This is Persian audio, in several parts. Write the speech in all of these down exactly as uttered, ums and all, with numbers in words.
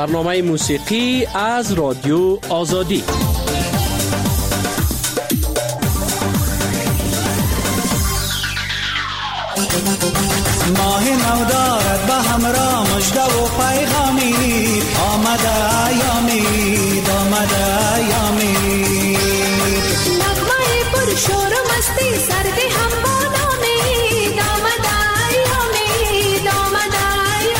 برنامه موسیقی از رادیو آزادی. ماه نودارد به همراه مژده و پیغامی، آمده ایامید آمده ایامید، نغمه پر شور و مستی سرد هم بادامید، آمده ایامید آمده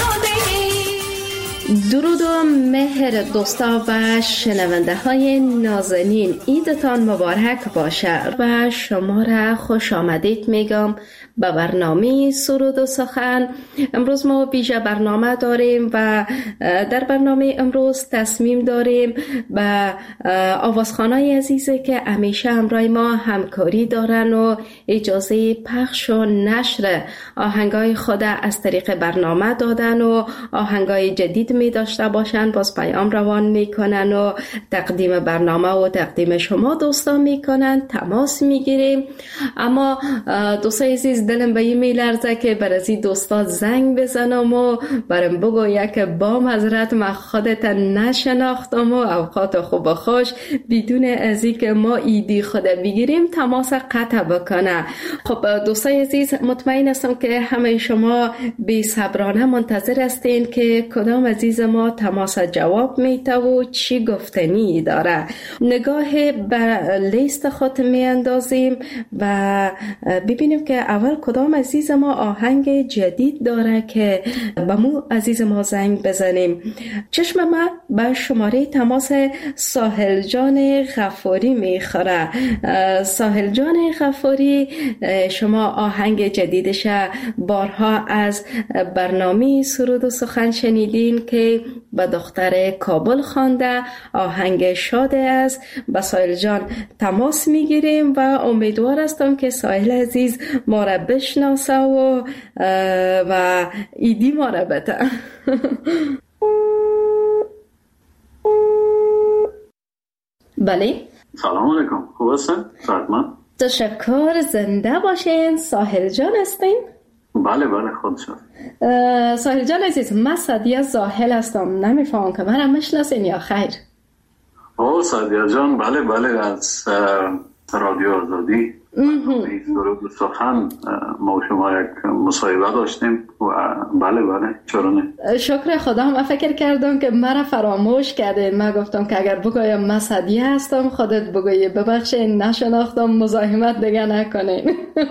ایامید. درود و مهر دوستا و شنونده های نازنین، عیدتان مبارک باشه و شما را خوش آمدید میگم به برنامه سرود و سخن. امروز ما ویژه برنامه داریم و در برنامه امروز تصمیم داریم به آوازخوانای عزیزی که همیشه همراه ما همکاری دارن و اجازه پخش و نشر آهنگای خود از طریق برنامه دادن و آهنگای جدید می داشته باشن، باز پیام روان می کنن و تقدیم برنامه و تقدیم شما دوستا می کنن، تماس می گیریم. اما دوستای عزیز دلم به این میلرزه که بر از این دوستا زنگ بزنم و برم بگویم که با معذرت من خودت نشناختم و اوقات خوب و خوش بدون از این که ما ایدی خود بگیریم تماس قطع بکنه. خب دوستای عزیز، مطمئن هستم که همه شما بی صبرانه منتظر هستین که کدام عزیز ما تماس جواب میته و چی گفتنی داره. نگاه به لیست خود می اندازیم و ببینیم که اول کدام عزیز ما آهنگ جدید داره که به مو عزیز ما زنگ بزنیم. چشم ما به شماره تماس ساحل جان غفاری میخوره. ساحل جان غفاری، شما آهنگ جدیدش بارها از برنامه سرود و سخن شنیدین که به دختر کابل خوانده، آهنگ شاده است. با ساحل جان تماس میگیریم و امیدوار هستم که ساحل عزیز ما را بشناسه و و ایدی ما را بده. بله، سلام علیکم، خوب هستین؟ سلام. تشکر، زنده باشین. ساحل جان هستین؟ بله بله، خود شد. ساحل جان عزیز، من سعدیه زاهل هستم، نمیفهمم که منم میشناسین یا خیر؟ او سعدیه جان، بله بله، از رادیو آزادی سرود و سخن ما شما یک مصاحبه داشتیم و بله بله، چرا نه. شکر خدا. من فکر کردم که مرا فراموش کردین. من گفتم که اگر بگویم من سعدیه هستم خودت بگویی ببخشین نشناختم، مزاحمت دیگه نکنین.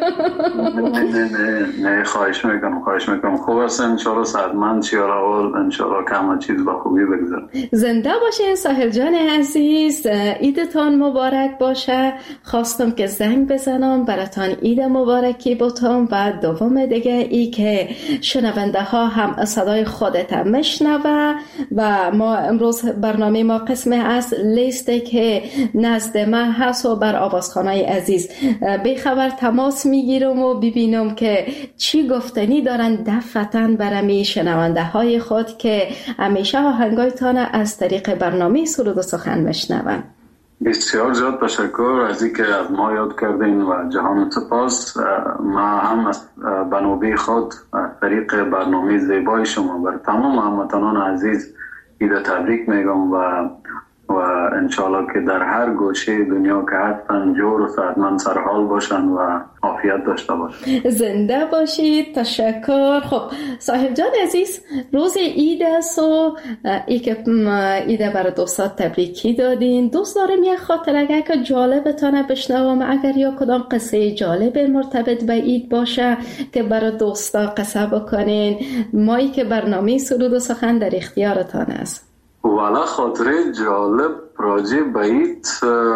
نه نه نه نه، خواهش میکنم خواهش میکنم. خوب هستن انشالله، صحتمند چیار اول انشالله کم چیز با خوبی بگذارم. زنده باشین ساحل جان عزیز، عیدتان مبارک باشه. خواستم که زنگ بزنم براتان عید مبارکی بتم و دوم دیگه ای که شنونده ها هم صدای خودت میشنوه و ما امروز برنامه ما قسم از لیسته که نزد من هست و بر آوازخوانای عزیز بیخبر تماس میگیرم و ببینم که چی گفتنی دارن دفعتاً برمی شنونده های خود که همیشه آهنگایتان از طریق برنامه سرود و سخن میشنون. بسیار زیاد تشکر از اینکه از ما یاد کردین و جهان سپاس. ما هم از بنوبی خود از طریق برنامه زیبای شما بر تمام هموطنان عزیز عید تبریک میگم و و انشالله که در هر گوشه دنیا که هستن جور و صحتمند سرحال باشن و عافیت داشته باشن. زنده باشید. تشکر. خب صاحب جان عزیز، روز عید است و ای که عید برای دوستات تبریکی دادین، دوست دارم یه خاطره که جالبتانه بشنوم، اگر یا کدام قصه جالب مرتبط به عید باشه که برای دوستا قصه بکنین. مایی که برنامه سرود و سخن در اختیارتان است. والا خاطره جالب راجع به عید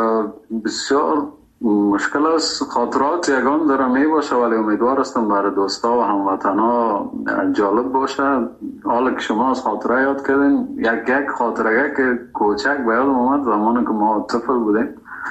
بسیار مشکل است. خاطرات یگان دارم می باشه ولی امیدوار هستم برای دوستا و هموطنا جالب باشه. حالا که شما از خاطره یاد کردین، یک یک خاطره که کوچک به یادم اومد زمانی که ما طفل بودیم،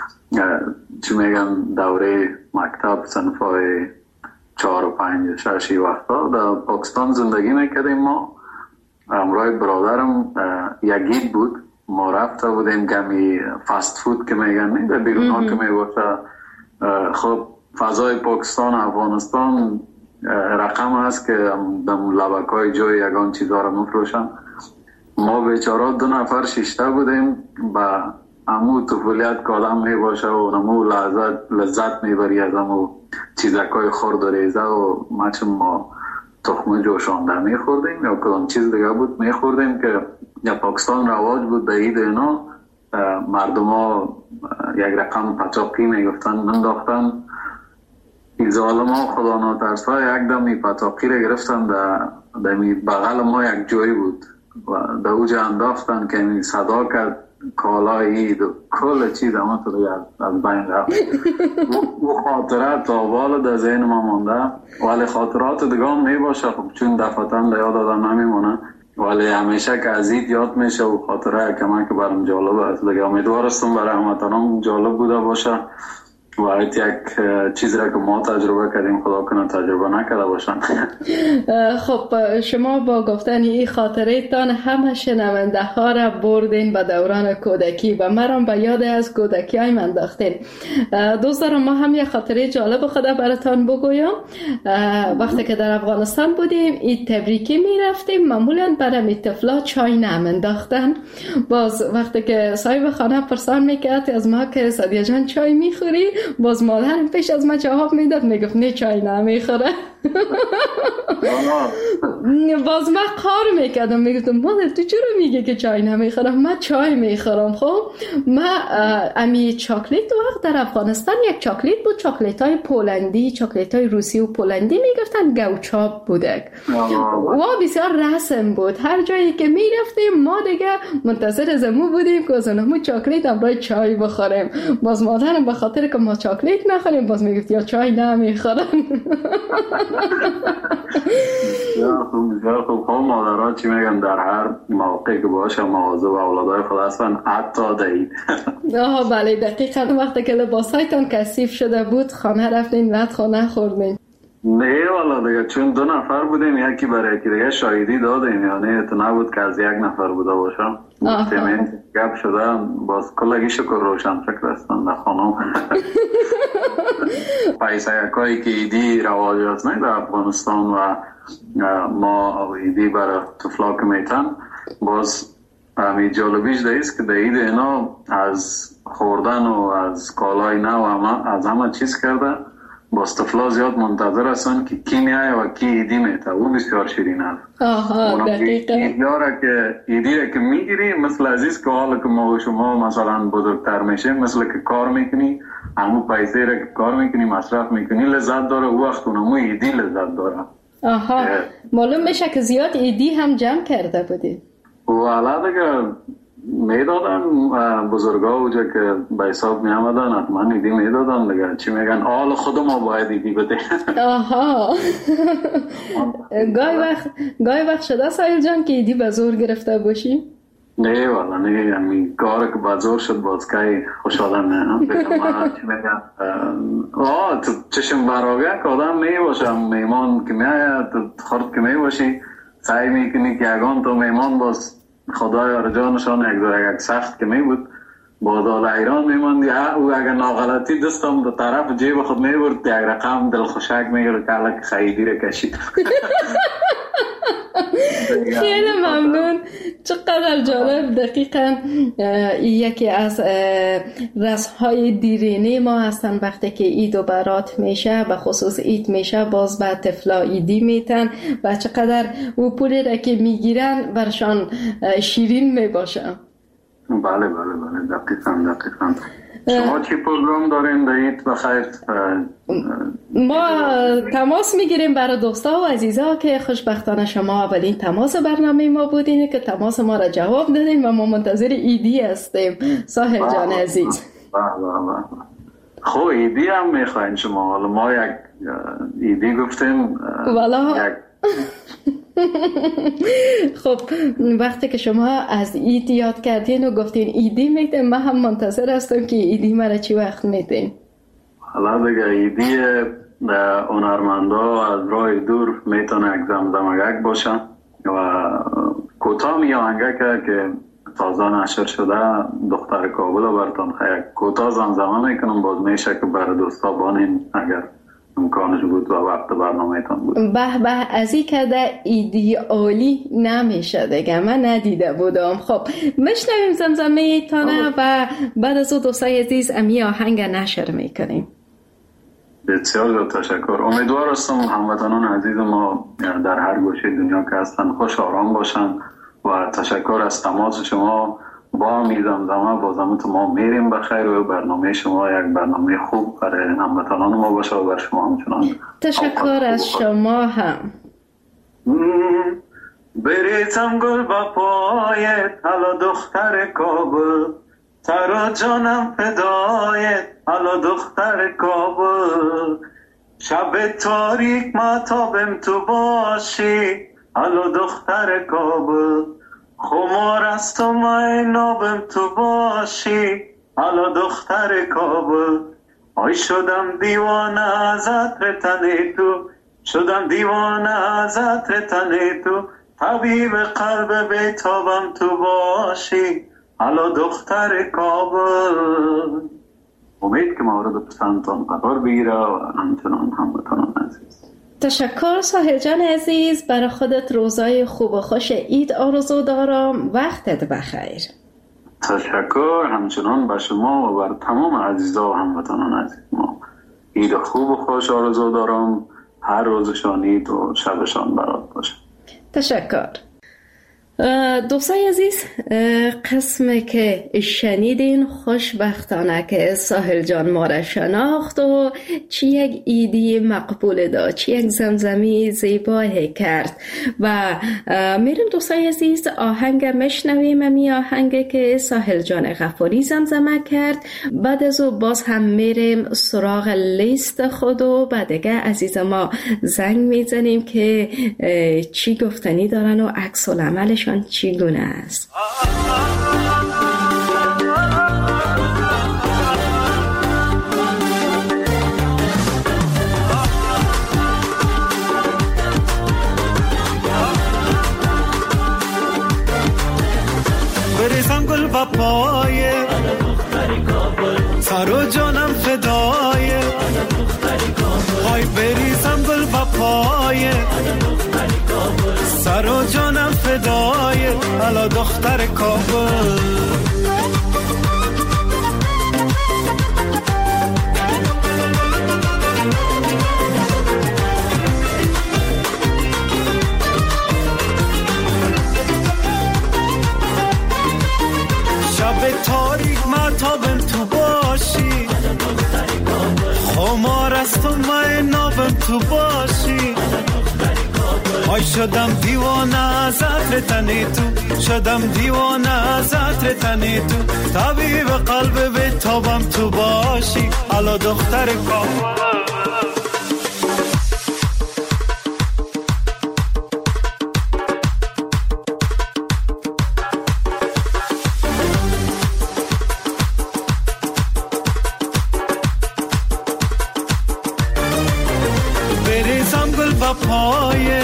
چی میگن دوره مکتب صنفای چهار و پنج و ششی وقتا در پاکستان زندگی میکردیم. ما همراه برادرم یک عید بود، ما رفته بودیم کمی فاست فود که میگن در بیرون ها که میباشه. خب فضای پاکستان افغانستان رقم هست که در لبک های جای یگان چیزها رو مفروشن. ما بیچاره دو نفر شیشته بودیم با همو طفولیت که آدم می باشه و همو لذت لذت می بری از همو چیزکای خورد و ریزه و مچم ما تخم جوشانده می خوردیم یا کدام چیز دیگه بود می خوردیم که یا پاکستان رواج بود به عید اینا مردم ها یک رقم پچاقی می گفتن منداختن این ظالم ها خدا ناترسا یک دم این پچاقی را گرفتن در بغل ما یک جایی بود و در اوجه انداختن که این صدا کرد کالایی و کل چیز همه تو دیگه از بین رفت و خاطرات تا بالا در ذهن ما مانده ولی خاطرات دیگه هم می باشه خب چون دفعتاً در یاد آدم نمیمونه ولی همیشه که از اید یاد میشه و خاطره کمان که برام جالب است دیگه امیدوارستم برای هموطنان جالب بوده باشه و ایت یک چیزی را که ما تجربه کردیم خدا کنه تجربه نکرده باشن. خب شما با گفتن این خاطره تان همه شنونده ها را بردین به دوران کودکی و مرام به یاد از کودکی های من انداختین. دوست دارم ما هم یک خاطره جالب خدا براتان بگویم. وقتی که در افغانستان بودیم این تبریکی می رفتیم معمولا برای می طفلا چای نم انداختن. باز وقتی که صاحب خانه پرسان میکرد از ما که سادیا جان چای میخوری باز مادرم پیش از من جواب میداد میگفت نه چای نمیخوره. باز من قار میکردم میگفتم مادر تو چرا میگه که چای نمیخورم؟ من چای میخورم. خب من امی چاکلیت وقت در افغانستان یک چاکلیت بود چاکلیت های پولندی چاکلیت های روسی و پولندی میگفتن گوچاپ بودک و بسیار رسم بود. هر جایی که میرفتیم ما دیگه منتظر زمو بودیم که از اونمو چاکلیت هم برای چای بخوریم. باز مادرم به خاطر که ما چاکلیت نخوریم باز میگفت یا چای نمیخورم. بسیار خوب. خب مادرها چی میگن در هر موقعی که باشه مواظب اولادای خود هستن حتی دهید. آها بله دقیقا. وقتی که لباسایتان کثیف شده بود خانه رفتین بعد خانه خوردین؟ نه والا دیگه چون دو نفر بودیم یکی برای یکی دیگه شاهدی دادیم یعنی تو نبود که از یک نفر بوده باشم. گفتیم گپ شده باز کلگی شکر روشن فکر هستن در خانم. پیسه یکایی که ایدی رواج هست نه در افغانستان و ما ایدی برای طفلا که میتن باز همی جالبیش دایست که در اید اینا از خوردن و از کالای نو همه از همه چیز کرده باز طفلا زیاد منتظر هستن که کی میایه و کی ایدی میته. اون بسیار شیرین هست. آها دقیقا. ایدی را که ایدی را که میگیری مثل عزیز که حالا که ما و شما مثلا بزرگتر میشه مثل که کار میکنی همون پیسه را که کار میکنی مصرف میکنی لذت داره او وقت اونمو ایدی لذت داره. آها معلوم میشه که زیاد ایدی هم جمع کرده بودی. والا دیگه میدادن بزرگا اوجا که به حساب می آمدن حتما ایدی میدادن دیگه چی میگن آل خود ما باید ایدی بده. آها گاهی وقت گاهی وقت شده سایل جان که ایدی به زور گرفته باشی؟ نه والا نه یعنی کار که به زور شد باز که خوشحالم نه چی میگن آه تو چشم براغه که آدم می باشم میمان که میاید تو خورد که می باشی سعی میکنی که یگان تو میمان باز خدای آرجانشان یک دور یک سخت که می بود با دال ایران میماندی او اگر ناغلطی دستم دو طرف جیب خود می برد یک رقم دل خوشک میگرد که الک خیلی را کشید. خیلی ممنون. چقدر جالب. دقیقا یکی از رسم‌های دیرینه ما هستن وقتی که عید و برات میشه به خصوص عید میشه باز به طفلا ایدی میتن و چقدر او پولی را که میگیرن برشان شیرین میباشه. بله بله بله دقیقا دقیقا. شما چی پروگرام دارین دارید بخیر؟ ما تماس میگیریم برای دوستا و عزیزا که خوشبختانه شما اولین تماس برنامه ما بودین که تماس ما را جواب دادین و ما منتظر ایدی هستیم. ساحل جان عزیز خب ایدی هم میخواین شما؟ حالا ما یک ایدی گفتیم والا خب وقتی که شما از اید یاد کردین و گفتین ایدی میتین من هم منتظر هستم که ایدی مرا چی وقت میتین. حالا دیگه ایدی هنرمندا از راه دور میتونه یک زمزمگک باشن و کوتاه میانگک که تازه نشر شده دختر کابل براتون خیلی کوتاه زمزمه میکنم باز میشه که برای دوستا بانین اگر امکانش بود و وقت برنامه‌تان بود. به به، از این که در ایدئالی نمیشه دیگه، من ندیده بودم. خب بشنویم زمزمه ایتانه و بعد از او دوستای عزیز امی آهنگ نشر میکنیم. بسیار تشکر. امیدوار هستم هموطنان عزیز ما در هر گوشه دنیا که هستن خوش آرام باشن و تشکر از تماس شما. با میدم دمه بازمت ما میریم بخیر و برنامه شما یک برنامه خوب برای هموطنان ما باشه و بر شما همچنان. تشکر از شما هم. بریزم گل با پایت حالا دختر کابل، سر و جانم فدایت حالا دختر کابل، شب تاریک ماتابم تو باشی حالا دختر کابل، خمار از تو ماینابم تو باشی حالا دختر کابل، آی شدم دیوانه از عطر تن تو، شدم دیوانه از عطر تن تو، طبیب قلب بیتابم تو باشی حالا دختر کابل. امید که مورد پسندتان قرار بگیره و همچنان هموطنان عزیز. تشکر ساحل جان عزیز، برای خودت روزای خوب و خوش عید آرزو دارم. وقتت بخیر. تشکر همچنان به شما و بر تمام عزیزا و هموطنان عزیز ما عید خوب و خوش آرزو دارم. هر روزشان عید و شبشان برات باشه. تشکر. دوستای عزیز، قسمی که شنیدین خوشبختانه که ساحل جان ما را شناخت و چی یک ایدی مقبول داد، چی یک زمزمی زیبایی کرد و میریم دوستای عزیز آهنگ مشنویم. امی آهنگ که ساحل جان غفاری زمزمه کرد. بعد از او باز هم میریم سراغ لیست خود و بعد دیگه عزیز ما زنگ میزنیم که چی گفتنی دارن و عکس العملش چگونه است. بریزم گل و پایه سر و جانم فدایه، های بریزم گل و پایه سر و جانم فدایه حالا دختر کابل. شب تاریک ماتابم تو باشی، خمار از تو ماینابم تو باشی، آی شدم دیوانه از عطر تن تو، شدم دیوانه از عطر تن تو، طبیب قلب بیتابم تو باشی حالا دختر کابل. بریزم گل و پایه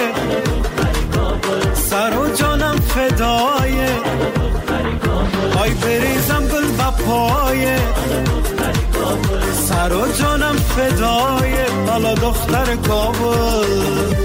سر و جانم فدایه، آی بریزم گل و پایه سر و جانم فدایه حالا دختر کابل.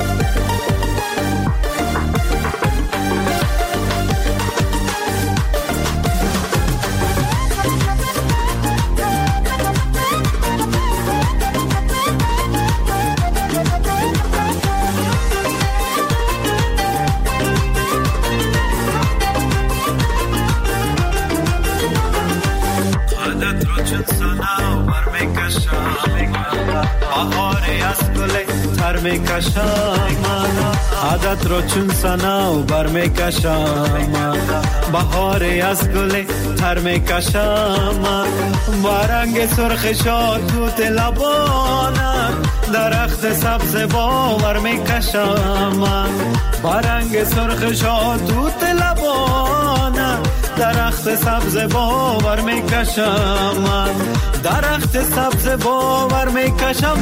عادت رو چون سنا و بر میکشم، بهاری از گل تر میکشم، با رنگ سرخ شاد توت لبانم درخت سبز باور میکشم، با رنگ سرخ شاد توت لبانم درخت سبز باور میکشم، درخت سبز باور میکشم.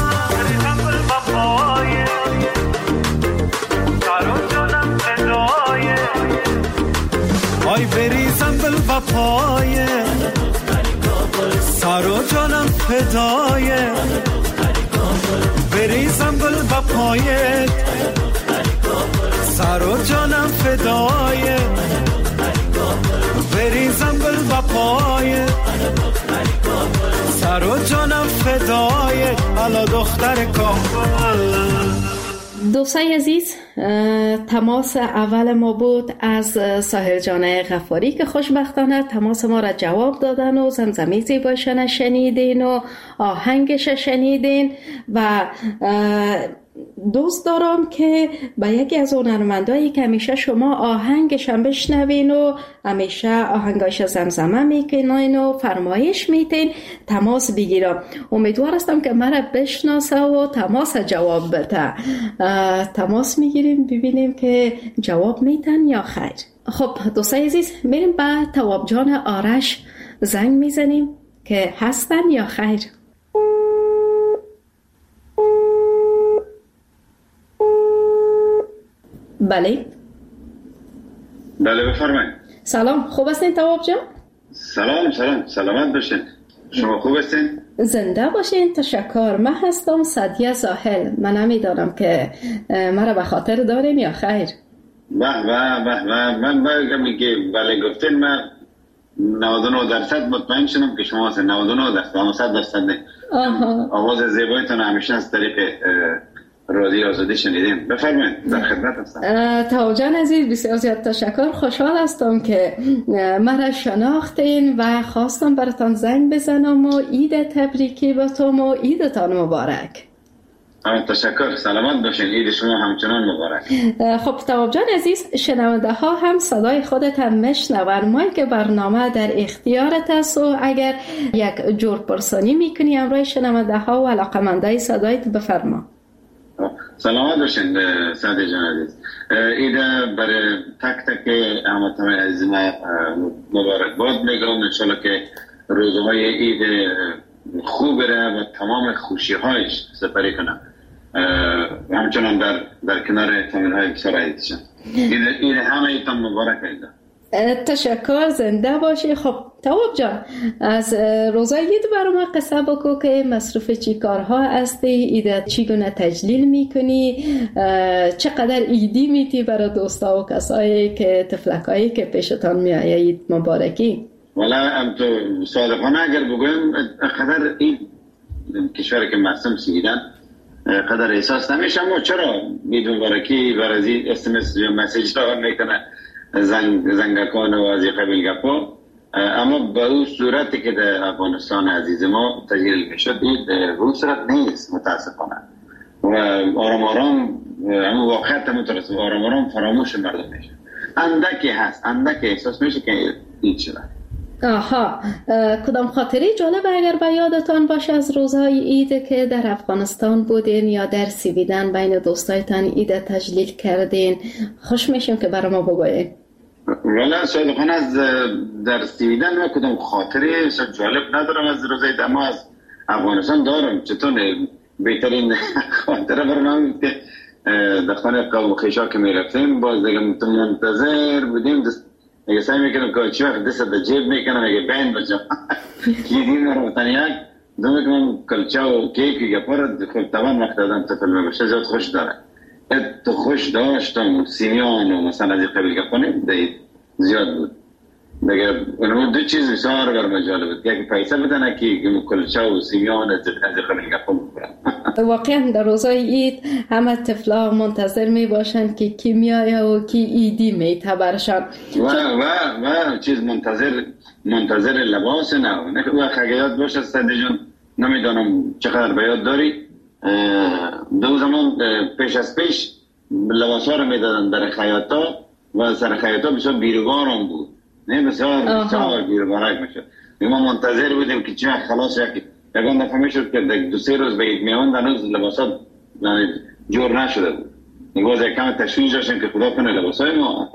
آی بریزم گل و پایه سر و جانم فدایه، بریزم گل با پایت سر و جانم فدایت بریزم گل با پایت سر و جانم فدایت الا دختر کابل. دوستای عزیز، تماس اول ما بود از ساحر جان غفاری که خوشبختانه تماس ما را جواب دادن و زمزمه زیبایشان شنیدین و آهنگش شنیدین و دوست دارم که با یکی از هنرمندایی که همیشه شما آهنگش هم بشنوین و همیشه آهنگاش زمزمه میکنین و فرمایش میتین تماس بگیرم. امیدوار هستم که مرا بشناسه و تماس جواب بده. تماس میگیریم ببینیم که جواب میتن یا خیر. خب دوستای عزیز، میریم به تواب جان آرش زنگ میزنیم که هستن یا خیر. بله بله بفرمایید. سلام، خوب هستین تواب جان؟ سلام سلام، سلامت باشین. شما خوب هستین؟ زنده باشین. تشکر. من هستم سعدیه زاهل. من نمیدانم که مرا به خاطر دارین یا خیر. به به به به من بگم که بله گفتین. من نود و نه درصد مطمئن شدم که شما هستین. نود و نه درصد صد درصد آواز زیبایتون همیشه از طریق رادیو آزادی شنیدیم. بفرمایید، در خدمت هستم. تواب جان عزیز، بسیار زیاد تشکر. خوشحال هستم که مرا شناختین و خواستم براتان زنگ بزنم و عید تبریکی باتم و عیدتان مبارک. تشکر، سلامت باشین. عید شما همچنان مبارک. خب تواب جان عزیز، شنونده ها هم صدای خودت هم میشنون. ما که برنامه در اختیارت است و اگر یک جور پرسانی میکنی همراه شنونده ها و علاقمندای صدایت بفرما. سلامت باشین سعدی جان عزیز. عید برای تک تک هموطنان عزیز مبارکباد میگم. انشالله که روزهای عید خوب بره و تمام خوشی هایش سپری کنم، همچنان در در کنار تامین های بسیار عزیزشان. عید همه ایتان مبارک ایده. تشکر، زنده باشی. خب تواب جان، از روزای عید برای ما قصه بگو که مصروف چی کارها هستی، عید چگونه تجلیل میکنی، چقدر عیدی میتی برای دوستا و کسایی که تفلکایی که پیشتان میآید عید مبارکی؟ والا ام تو صادقانه اگر بگویم قدر این کشوری که مصمم سیدن قدر احساس نمیشه. اما چرا عید مبارکی برای اس ام اس یا مسیج را میکنه زنگ زنگکان و از قبیل گپا، اما به اون صورتی که در افغانستان عزیز ما تجلیل میشد به اون صورت نیست متاسفانه. و آرام آرام اما واقعیت مترسم آرام آرام فراموش مردم میشه. اندکی هست، اندکی احساس میشه که این شده. آها، کدام خاطره جالب اگر به یادتان باشه از روزهای عید که در افغانستان بودین یا در سویدن بین دوستایتان عید تجلیل کردین، خوش میشیم که برای ما بگویید. والا صادقانه از در سویدن ما کدام خاطره جالب ندارم از روزهای عید، اما از افغانستان دارم. چطور بهترین خاطره برنامه که در خانه قوم خیشا که میرفتیم باز دیگه منتظر بودیم. اگه سعی میکنم که چی وقت دست در جیب میکنم اگه بین بچم کلیدیم رو تنیاک دو میکنم کلچه و کیک یا پرد خب تمام وقت آدم تفل میبشه زیاد خوش داره. ات خوش داشتم سیمیان و مثلا از این قبیل گفانیم دید زیاد بود دیگه. اونمون دو چیز بسیار برام جالب بود، یکی پیسه بدن که کلچه و سیمیان از این قبیل گفان بکنم. واقعا در روزای عید همه طفلا منتظر می باشند که کی میآید و کی عیدی میتبرشن و و و چیز منتظر منتظر لباس نه و خگیات باشه. سعدی جان نمیدانم چقدر بیاد داری، دو زمان پیش از پیش لباس ها رو میدادن در خیاطا و سر خیاطا بسیار بیروگار هم بود، نه بسیار بسیار بیروگارک میشد. ما منتظر بودیم که چی خلاص یکی یکان دفعه میشد که دو سه روز به عید میان هنوز لباسات جور نشده بود. باز یک کم تشویش داشتیم که خدا کنه لباسای ما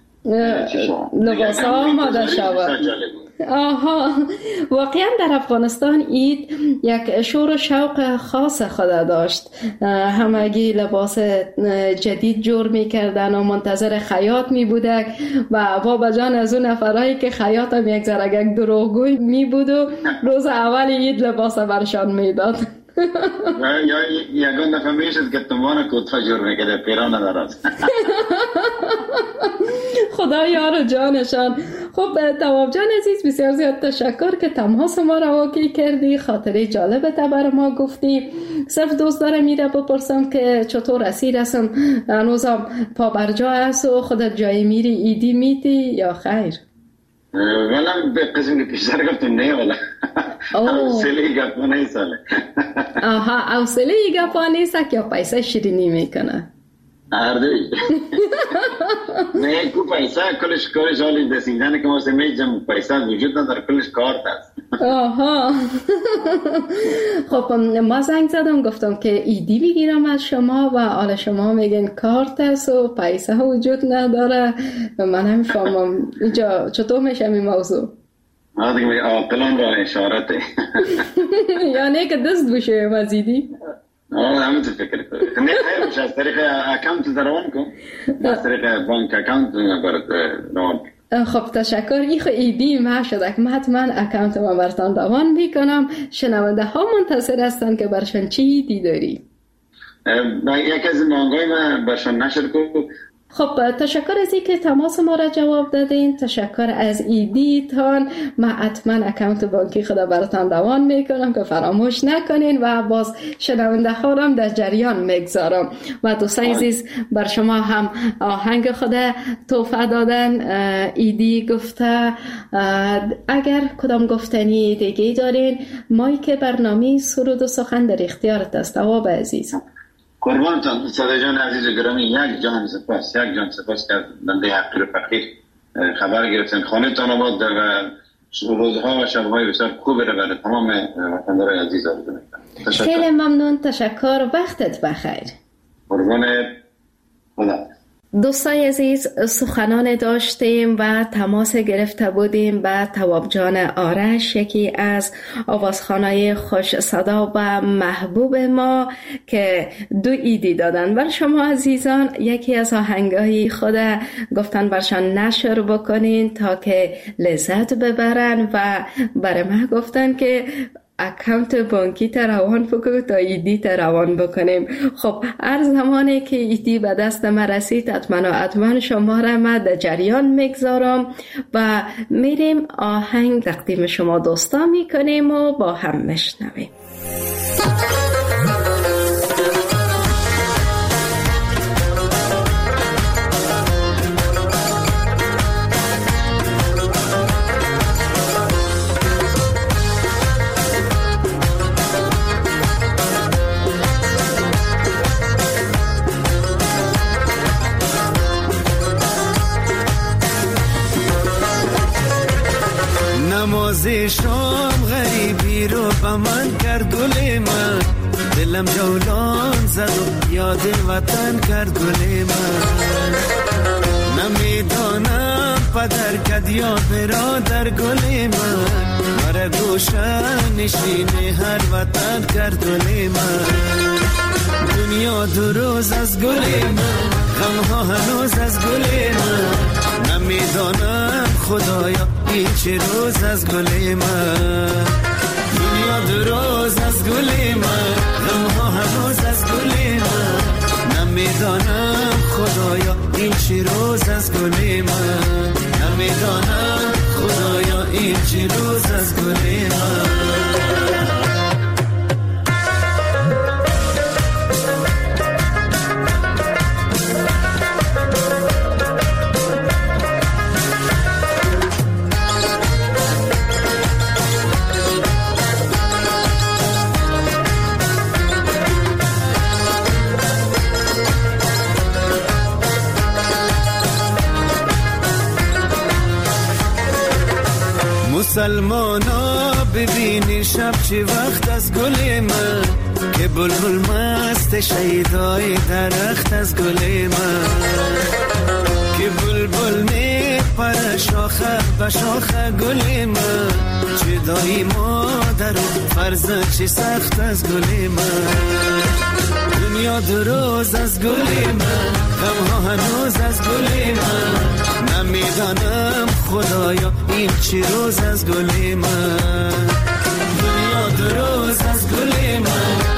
لباس ها آماده شود. آها، واقعا در افغانستان عید یک شور و شوق خاص خود داشت. همگی لباس جدید جور میکردن و منتظر خیاط میبودن و بابا جان از اون نفرهایی که خیاط هم یک زرگک دروغگوی میبود و روز اول عید لباس برشان میداد. یا یگان دفعه میشد که تمان کوتا جور میکرده پیران ندارد. خدا یار و جانشان. خب تواب جان عزیز بسیار زیاد تشکر که تماس ما را واقعی کردی، خاطره جالب تا بر ما گفتی. صرف دوست دارم میره بپرسم که چطور اسیر هستم، هنوزم پا بر جا است و خودت جای میری ایدی میتی یا خیر؟ ولم به قسم که پیشتر گفتم نه ولی اوصله گپا نیست ساله. آها اوصله گپا نیست که پیسه شیرینی میکنه هر دوی. نه کو پیسه کلش کارش حالی دستیدن که واسه میجم پیسه وجود نداره، کلش کارت است. آها. خب ما زنگ زدم گفتم که ایدی بگیرم از شما و حالا شما میگن کارت است و پیسه وجود نداره. من هم فهمم اینجا چطور میشه این موضوع؟ ما دیگه می عاقلان را اشارته. یعنی که دست بشه مزیدی؟ آه همین تو فکر کنم. نه خیر بشه از طریق اکانت روان کن. از طریق بانک اکانت برات روان کن. خب تشکر. ای خو ایدی ما شده که من حتما اکانت ما براتون روان میکنم. شنونده ها منتظر هستن که برشان چی ایدی داری؟ یک از مانگای من برشان نشر کن. خب تشکر از این که تماس ما را جواب دادین. تشکر از ایدی تان. من حتما اکانت بانکی خدا براتان روان میکنم که فراموش نکنین و باز شنونده ها را در جریان میگذارم. و دوستان عزیز بر شما هم آهنگ خدا تحفه دادن. ایدی گفته اگر کدام گفتنی دیگه دارین مایک برنامه سرود و سخن در اختیارت است. تواب عزیز. قربانتان صدای جان عزیز گرامی، یک جان سپاس، یک جان سپاس که بنده حقیر و فقیر خبر گرفتن. خانه تان آباد و روزها و شبهای بسیار خوب رو برای تمام وطندار عزیز آرزو میکنم. خیلی ممنون، تشکر، وقتت بخیر. قربان خدا. دوستای عزیز سخنان داشتیم و تماس گرفته بودیم با تواب جان آرش، یکی از آوازخوانای خوش صدا و محبوب ما که دو ایدی دادن بر شما عزیزان. یکی از آهنگای خود گفتن برشان نشر بکنین تا که لذت ببرن و برای من گفتن که اکانت بانکی تا روان بکنم تا ایدی تا روان بکنیم. خب هر زمانی که ایدی به دست ما رسید حتما و حتما شما را ما در جریان میگذارم و میریم آهنگ تقدیم شما دوستا میکنیم و با هم میشنویم. نماز شام غریبی رو با من کرد گل من، دلم جولان زد و یاد وطن کرد گل من. نمیدانم پدر کد یا برادر گل من، مرا گوشن نشین هر وطن کرد گل من. دنیا دو روز از گل من، غم ها هنوز از گل من. نمیدانم خدایا این چه روز از گل من. دنیا دو روز از گل من، غم ها هنوز از گل من. نمیدانم خدایا این چه روز از گل من. نمیدانم خدایا این چه روز از گل من. مسلمانا ببینی شب چه وقت از گل من، که بلبل مست شیدای درخت از گل من. که بلبل می پر شاخه به شاخه گل من، چه دایی مادر فرزند چه سخت از گل من. دنیا دو روز از گل من، غم ها هنوز از گل من. نمیدانم خدایا این چی روز از گل من. دنیا دو روز از گل من،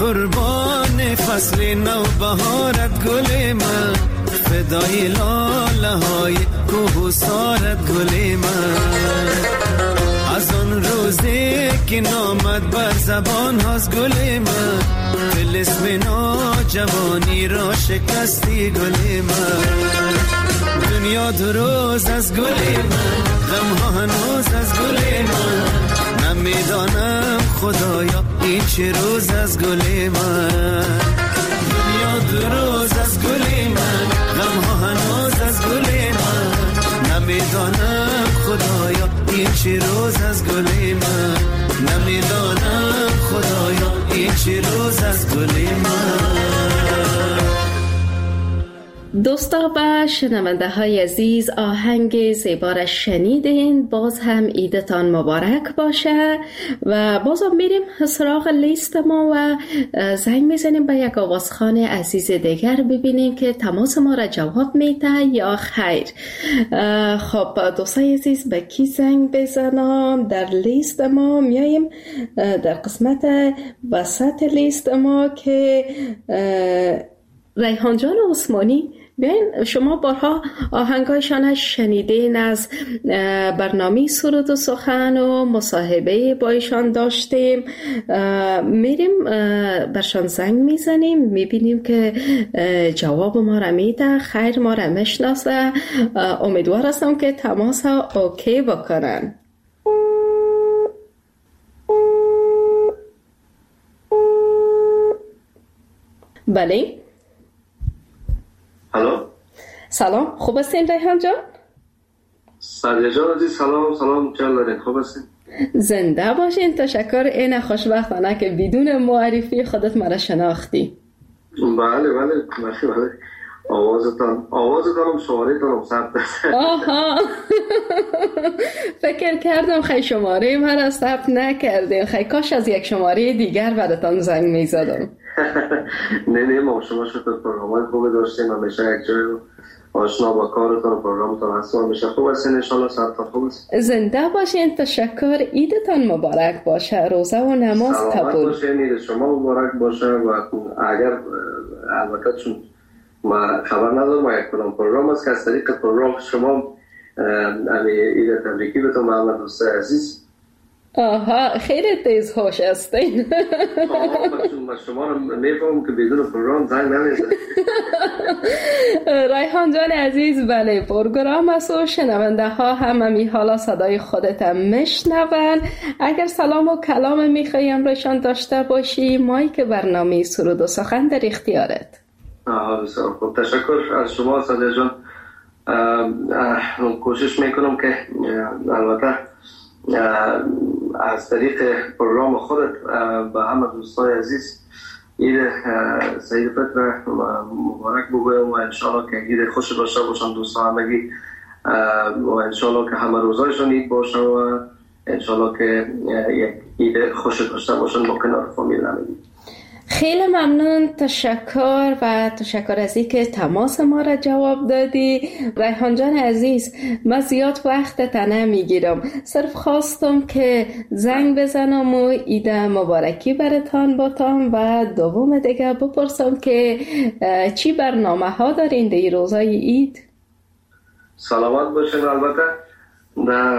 قربان فصل نو بهارت گل من، فدای لاله های کوه و سارت گل من. از آن روزی که نامد بر زبان هاست گل من، طلسم ناجوانی را شکستی گل من. دنیا دو روز از گل من، غم ها هنوز از گل من. نمیدانم خدایا این چه روز از گل من. دنیا دو روز از گل من، غم ها هنوز از گل من. نمیدانم خدایا این چه روز از گل من. نمیدانم خدایا این چه روز از گل من. دوستا و شنونده های عزیز، آهنگ زیبا را شنیدین. باز هم عیدتان مبارک باشه و باز هم میریم سراغ لیست ما و زنگ میزنیم به یک آوازخوان عزیز دیگر ببینیم که تماس ما را جواب میده یا خیر. خب دوستای عزیز، به کی زنگ بزنم؟ در لیست ما میاییم در قسمت وسط لیست ما که ریحان جان عثمانی، بیاین شما بارها آهنگایشان شنیدین، از برنامه سرود و سخن و مصاحبه با ایشان داشتیم. میریم برشان زنگ میزنیم، میبینیم که جواب ما را میده، خیر ما را میشناسه. امیدوار هستم که تماس ها اوکی بکنن. بله. الو. سلام، خوب هستین ریحان جان؟ سادیا جان عزیز، سلام سلام، چطور دارین؟ خوب هستین؟ زنده باشین. تشکر، این خوشبختانه که بدون معرفی خودت مرا شناختی. بله بله بله بله. آوازتان آوازتان هم شماره‌تان هم ثبت است. آها. فکر کردم خیلی شماره مرا ثبت نکردین، خیلی کاش از یک شماره دیگر براتون زنگ میزدم. نه نه، ما شما شد پروگرام‌های خوب داشتیم، همیشه یک جای آشنا با کارتان و پروگرامتان هستم. همیشه خوب هستین، ان شاء الله سرتان خوب است. زنده باشین. تشکر، عیدتان مبارک باشه، روزه و نماز قبول. سلامت باشین، عید شما مبارک باشه. و اگر البته چون ما خبر ندارم یک کدام پروگرام است که از طریق پروگرام شما عید تبریکی بهتون محمد دوست عزیز. آها، خیلی تیز هوش هستین. آها، شما رو میفهم که بدون پروگرام زنگ نمیزنید. ریحان جان عزیز، بله پروگرام است و شنونده ها هم همی حالا صدای خودت هم میشنون. اگر سلام و کلام میخوایم رشان داشته باشی، مایی که برنامه سرود و سخن در اختیارت. آها بسیار خوب، تشکر از شما سادیا جان. کوشش میکنم که البته از طریق پروگرام خودت به همه دوستای عزیز عید سعید فطر مبارک بگویم و انشاءالله که عید خوش باشه باشن دوستا همگی و انشاءالله که همه روزایشون عید باشه و انشاءالله که یک عید خوش داشته باشن با کنار فامیل همگی. خیلی ممنون، تشکر و تشکر از این که تماس ما را جواب دادی. ریحان جان عزیز، من زیاد وقت نمیگیرم، صرف خواستم که زنگ بزنم و عید مبارکی براتان باتم و دوم دیگه بپرسم که چی برنامه ها دارین در روزای عید؟ سلامت باشین. البته در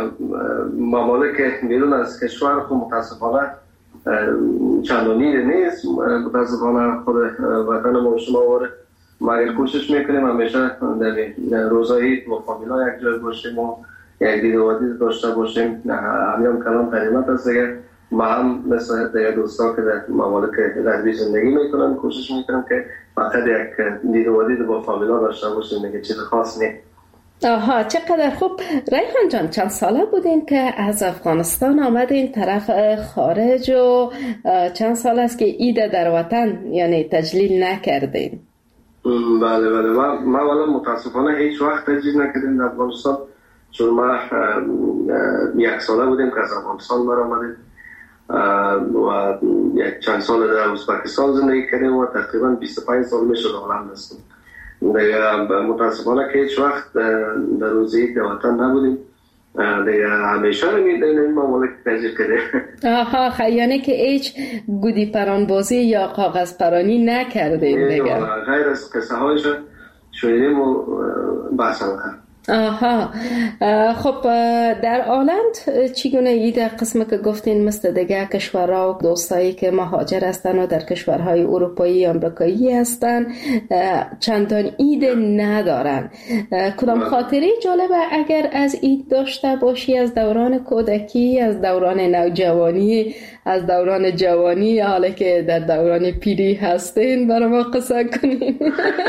ممالک بیرون از کشور خود متاسفانه چندانی نیست، متاسفانه خود وطن ما شما واره ما اگر کوشش میکنیم همیشه در روزایی با فامیلا یک جای باشیم و یک دید و دید داشته باشیم. همین کلام قدیمت است دیگه. ما هم مثل دیگه دوستا که در ممالک غربی زندگی میکنن کوشش میکنم که فقط یک دید و دید با فامیلا داشته باشیم، دیگه چیز خاص نیست. آها، چقدر خوب. ریحان جان، چند ساله بودین که از افغانستان آمدین طرف خارج و چند سال است که عید در وطن یعنی تجلیل نکردین؟ بله بله، ما ما والا متاسفانه هیچ وقت تجلیل نکردیم در افغانستان، چون ما یک ساله بودیم که از افغانستان برآمدیم و یک چند سال در ازبکستان زندگی کردیم و تقریبا بیست و پنج سال میشد هلند هستیم. متاسفانه که هیچ وقت در روزی که وطن نبودیم دیگه همیشه نمید این ممالک تجربه کرده. آها خیانه که هیچ گودی پران بازی یا کاغذ پرانی نکردین دیگه. غیر از قصه هایش شنیدیم و بحث هم. آها خب در آلند چگونه اید قسم که گفتین مثل دیگه کشورها و دوستایی که مهاجر هستن و در کشورهای اروپایی آمریکایی هستن چندان اید ندارن، کدام خاطره جالبه اگر از اید داشته باشی از دوران کودکی، از دوران نوجوانی، از دوران جوانی، حالا که در دوران پیری هستین برای ما قصه کنین؟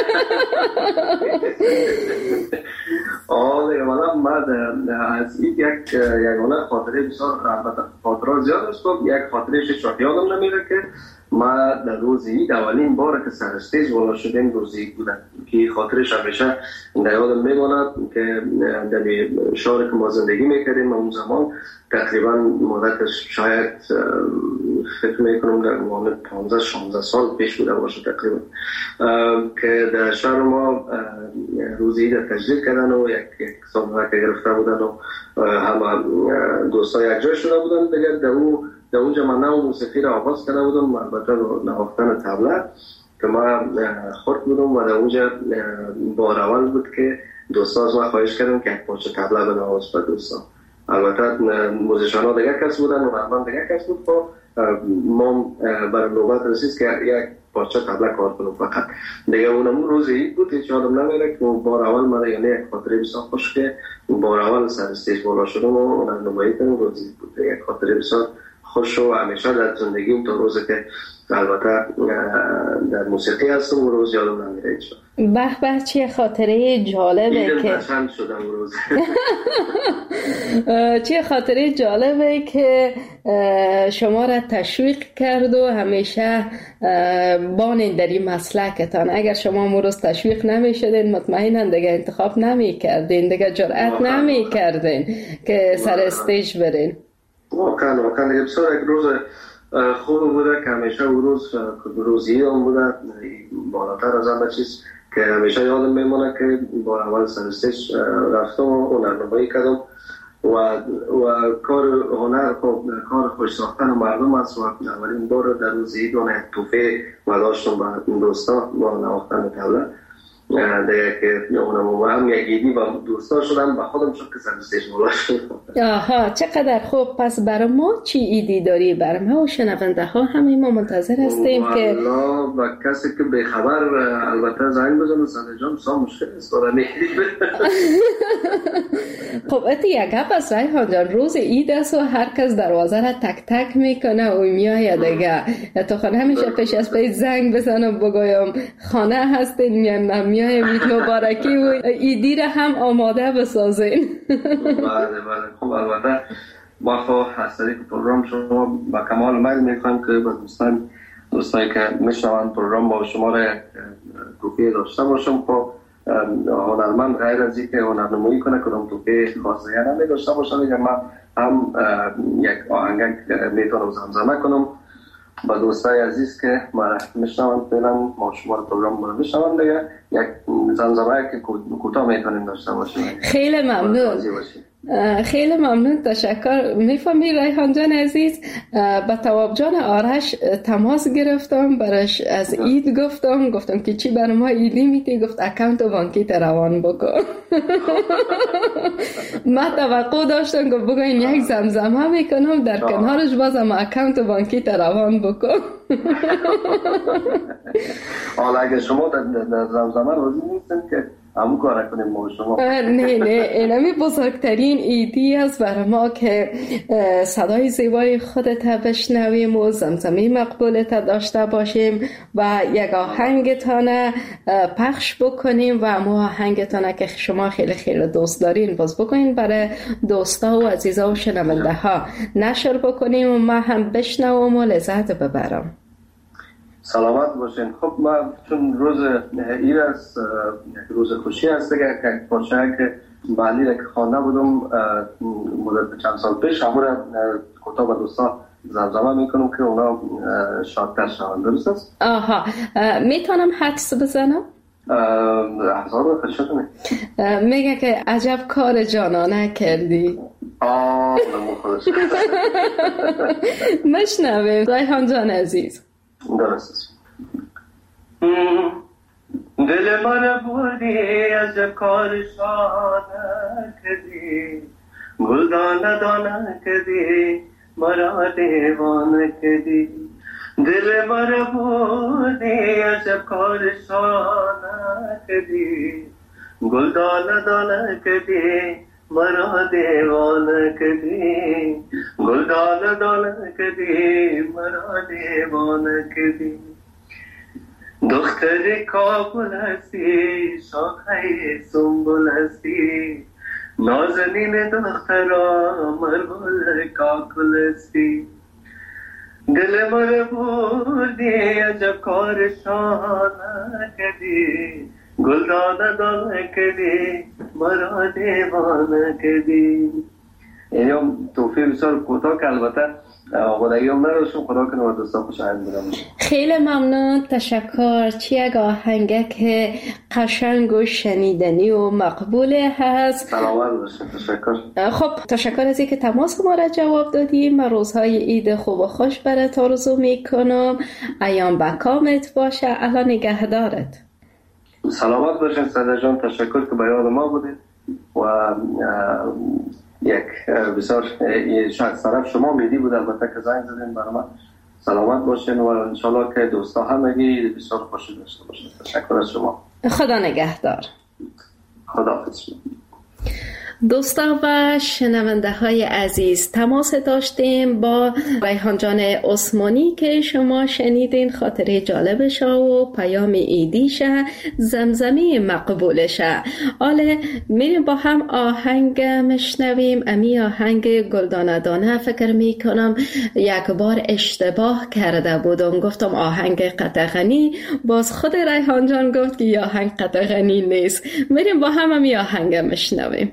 آه دیگه والا من از این یک یگانه خاطره بسیار البته خاطرات زیاد است، یک خاطره شاید یادم نمیره که ما در روز عید اولین بار که سر استیج بالا شدیم روز عید بودن که خاطرش همیشه در یادم میماند که در شهری که ما زندگی میکردیم اون زمان تقریبا مدتش شاید فکر میکنم در معامل پانزده شانزده سال پیش بوده باشه تقریبا که در شهر ما روز عید تجلیل کردن و یک یک سابقه که گرفته بودن و همه دوستا یک جای شده بودن دیگر در اون در اونجا من نو موسیقی را آغاز کرده بودم، البته نواختن طبله که ما خورد بودم و در اونجا بار اول بود که دوستا از ما خواهش کردم که یک پارچه طبله بنواز به دوستا. البته موزیشان ها دیگه کس بودن و من دیگه کس بود و ما برای نوبت رسید که یک پارچه طبله کار کنم فقط دیگه. اونمون روز عید بود، هیچ یادم نمیره که بار اول من یعنی یک خاطره بسیار خوش که بار اول سر استیج بالا شدم و نمایی کردم روز عید بود. یک خاطره بسیار خوش و همیشه در زندگیم تا روزی که البته در موسیقی هستم اون روز یادم نمیره هیچ. به به چه خاطره جالبه که چند شدم اون روز. چه خاطره جالبه که شما را تشویق کرد و همیشه بانین در این مسلکتان. اگر شما اون روز تشویق نمی شدین مطمئنا دیگه انتخاب نمی کردین، دیگه جرأت نمی کردین که سر استیج برین. واقعا واقعا دیگه بسیار یک روز خوب بوده که همیشه اون روز روزی هم بوده بالاتر از همه چیز که همیشه یادم میمونه که بار اول سر استیج رفتم و هنرنمایی کردم و و کار هنر کار خوش ساختن مردم است و اولین بار در روز عید اون توفه و داشتم با دوستا با نواختن طبله دیگه که اونم هم یک ایدی با دوستا شدم با خودم شد که سر استیج بالا شدم. آها چقدر خوب. پس برای ما چی ایدی داری؟ برای ما و شنونده ها همه ما منتظر هستیم که والا با کسی که به خبر البته زنگ بزنه صدر جان بسیار مشکل است برای ایدی. خب اتی یک گپ است ریحان جان، روز عید است و هر کس دروازه را تک تک میکنه و میآید دیگه. تو خانه همیشه پیش از پیش زنگ بزنم بگویم خانه هستین میایم میایم مبارکی و ایدی را هم آماده بسازین. بله بله خب البته ما خب از طریق پروگرام شما با کمال میل میخوایم که با دوستان دوستایی که میشنوند پروگرام با شما را توفیق داشته باشم. خب هنرمند غیر از اینکه هنرنمایی کنه کدام توفیق خاصی هم داشته باشه دیگه من هم یک آهنگ میتونم زمزمه کنم با دوستای عزیز که ما میشنوند فعلا ما شما رو پروگرام رو میشنوند دیگه یک زمزمه که کوتاه میتونیم داشته باشیم. خیلی ممنون. خیلی ممنون، تشکر. میفهمی ریحان جان عزیز، با تواب جان آرش تماس گرفتم براش از عید گفتم گفتم که چی برای ما ایدی میتی؟ گفت اکانت بانکیت روان بکن. من توقع داشتم که بگوین یک زمزمه میکنم در کنارش بازم اکانت بانکیت روان بکن. حالا اگه شما در زمزمه روزی نیستن که همون کار کنیم ما شما. نه نه اینمی بزرگترین ایدی است برای ما که صدای زیبای خودت بشنویم و زمزمه مقبولت داشته باشیم و یک آهنگتان پخش بکنیم و ما آهنگتان که شما خیلی خیلی دوست دارین باز بکنین برای دوستا و عزیزا و شنونده ها نشر بکنیم و ما هم بشنوم و لذت ببرم. سلامت باشین. خب ما چون روز عید است یک روز خوشی است دیگه یک پارچه که بعدی را که خوانده بودم مدت چند سال پیش همون را کوتاه با دوستا زمزمه میکنم که اونا شادتر شوند. درست است؟ آها میتونم حدس بزنم؟ هزار رو خشتونه میگه که عجب کار جانانه کردی. مشنویم ریحان جان عزیز. درست. دل من بودی از کار شانه کدی، گلدانه دانه کدی، مرا دیوانه کدی. دل من بودی از کار شانه کدی، گلدانه دانه کدی، مرا دیوانه کدی. گلدانه دانه کدی، مرا دیوانه کدی. دختر کابل هستی، شاخه سنبل هستی، نازنین دخترا مرغل کاکل هستی. دل من بودی از کار شانه کدی، گلدانه دانه کدی، مرا دیوانه کدی. یعنی هم توفیق بسیار کوتاه که البته آمادگی هم نداشتم. خدا کنه و دوستا خوشایند بودم. خیلی ممنون، تشکر. چی یک آهنگه که قشنگ و شنیدنی و مقبوله هست. سلامت باشید. تشکر. خب تشکر از اینکه تماس ما را جواب دادیم. من روزهای عید خوب و خوش برات آرزو میکنم. ایام بکامت باشه. الله نگهدارت. سلامت باشین صدر جان. تشکر که به یاد ما بودید و یک بسیار شخص طرف شما میدی بود البته که زنگ زدین برای من. سلامت باشین و انشالله که دوستا همگی بسیار خوشی داشته باشین. تشکر از شما. خدا نگهدار. خداحافظ. دوستان و شنونده های عزیز، تماس داشتیم با ریحان جان عثمانی که شما شنیدین. خاطره جالبشه و پیام ایدیشه، زمزمی مقبولشه. حالا میریم با هم آهنگ مشنویم. امی آهنگ گلدانه دانه فکر میکنم یک بار اشتباه کرده بودم، گفتم آهنگ قطغنی، باز خود ریحان جان گفت که یا آهنگ قطغنی نیست. میریم با هم امی آهنگ مشنویم.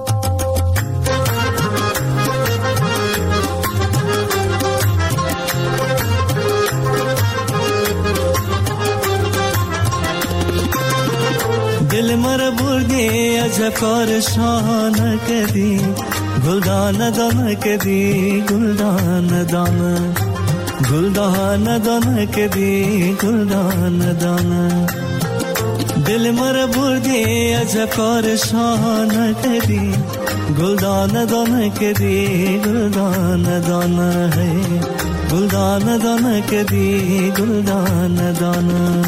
دل مرا بردی از کار شانه کدی، گلدانه دانه کدی، گلدانه دانه، گلدانه دانه کدی، گلدانه دانه. دل مرا بردی از کار شانه کدی، گلدانه دانه کدی، گلدانه دانه، گلدانه دانه کدی، گلدانه دانه.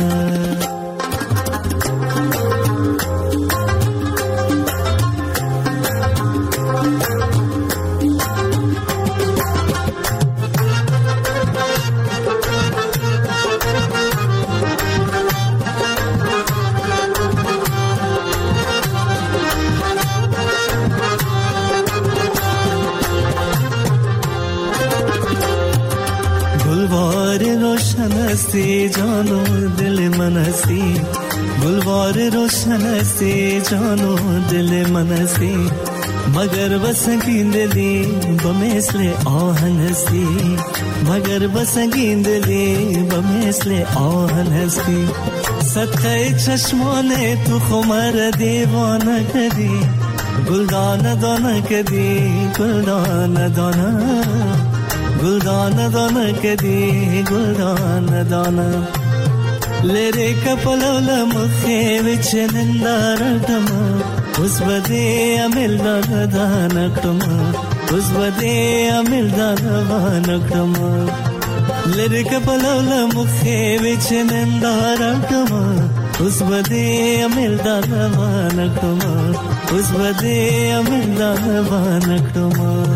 هستی جانو دل من هستی، گلوار روشن هستی جانو دل من هستی، مگر بسنگین دلی بمثل آهن هستی، مگر بسنگین دلی بمثل آهن هستی. صدقه چشمان تو خمر دیوانه کدی، گلدانه دانه کدی، گلدانه دانه، گلدانه دانه کدی، گلدانه دانه. لره کپلول مخه وچ نندارتم، اس بده عمل دانکتم، اس بده عمل دانکتم. لره کپلول مخه وچ نندارتم، اس بده عمل دانکتم، اس بده عمل دانکتم.